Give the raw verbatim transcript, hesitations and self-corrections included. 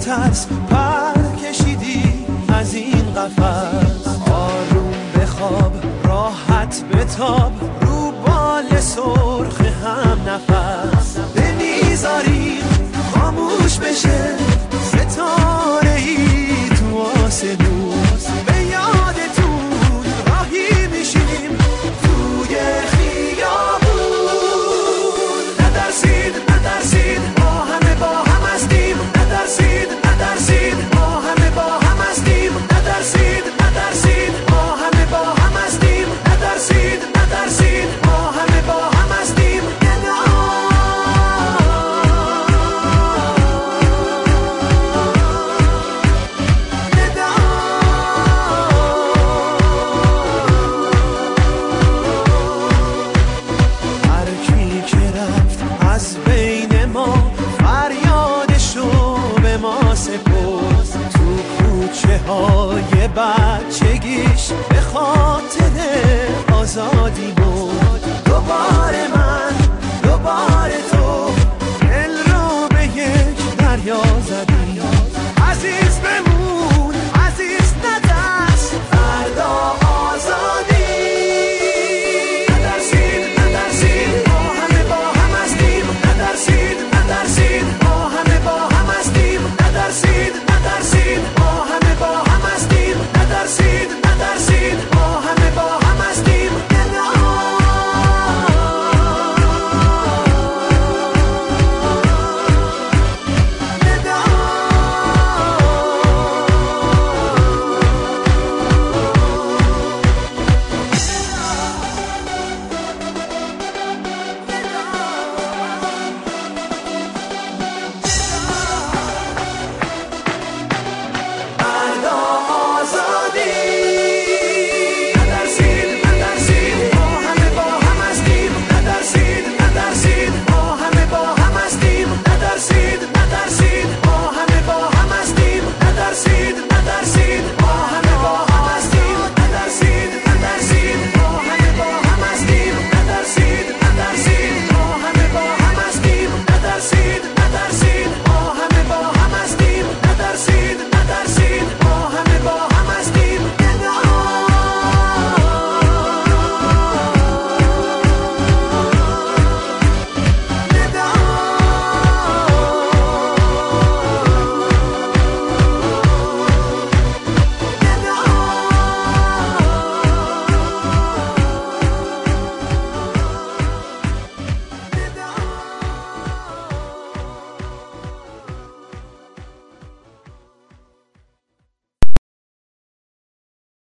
ترس پر کشیدی از این قفس. آروم بخواب راحت بتاب رو بال سرخ هم نفس. نمیذاریم خاموش بشه ستاره ای تو آسمون. به یادتون راهی میشیم توی خیابون. نترسید نترسید ما همه با هم هستیم. نترسید نترسید ما همه با هم هستیم. نترسید نترسید ما همه با هم هستیم. نترسید نترسید ما همه با هم هستیم. هر کی که رفت از بین ما فریادشو به ما سپرد. تو کوچه های بچگیش به خاطر آزادی بود. دوباره من دوباره تو